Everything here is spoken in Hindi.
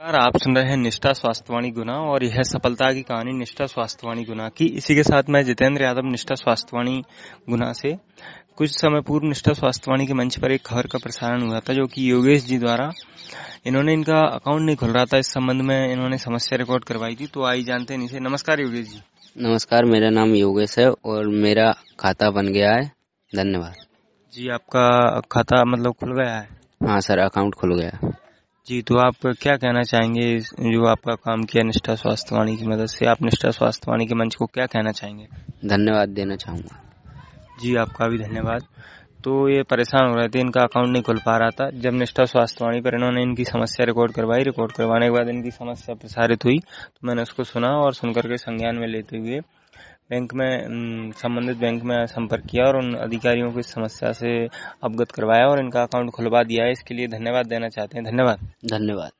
नमस्कार, आप सुन रहे हैं निष्ठा स्वास्थ्यवाणी गुना और यह सफलता की कहानी निष्ठा स्वास्थ्यवाणी गुना की। इसी के साथ मैं जितेंद्र यादव निष्ठा स्वास्थ्यवाणी गुना से। कुछ समय पूर्व निष्ठा स्वास्थ्यवाणी के मंच पर एक खबर का प्रसारण हुआ था, जो कि योगेश जी द्वारा इन्होंने इनका अकाउंट नहीं खुल रहा था, इस संबंध में इन्होंने समस्या रिकॉर्ड करवाई थी। तो आई जानते हैं इनसे। नमस्कार योगेश जी। नमस्कार, मेरा नाम योगेश है और मेरा खाता बन गया है। धन्यवाद जी। आपका खाता मतलब खुल गया है? हाँ सर, अकाउंट खुल गया। जी, तो आप क्या कहना चाहेंगे जो आपका काम किया निष्ठा स्वास्थ्यवाणी की मदद से? आप निष्ठा स्वास्थ्यवाणी के मंच को क्या कहना चाहेंगे? धन्यवाद देना चाहूँगा। जी, आपका भी धन्यवाद। तो ये परेशान हो रहे थे, इनका अकाउंट नहीं खुल पा रहा था। जब निष्ठा स्वास्थ्यवाणी पर इन्होंने इनकी समस्या रिकॉर्ड करवाई, रिकॉर्ड करवाने के बाद इनकी समस्या प्रसारित हुई, तो मैंने उसको सुना और सुनकर के संज्ञान में लेते हुए बैंक में संबंधित बैंक में संपर्क किया और उन अधिकारियों को इस समस्या से अवगत करवाया और इनका अकाउंट खुलवा दिया है। इसके लिए धन्यवाद देना चाहते हैं। धन्यवाद। धन्यवाद।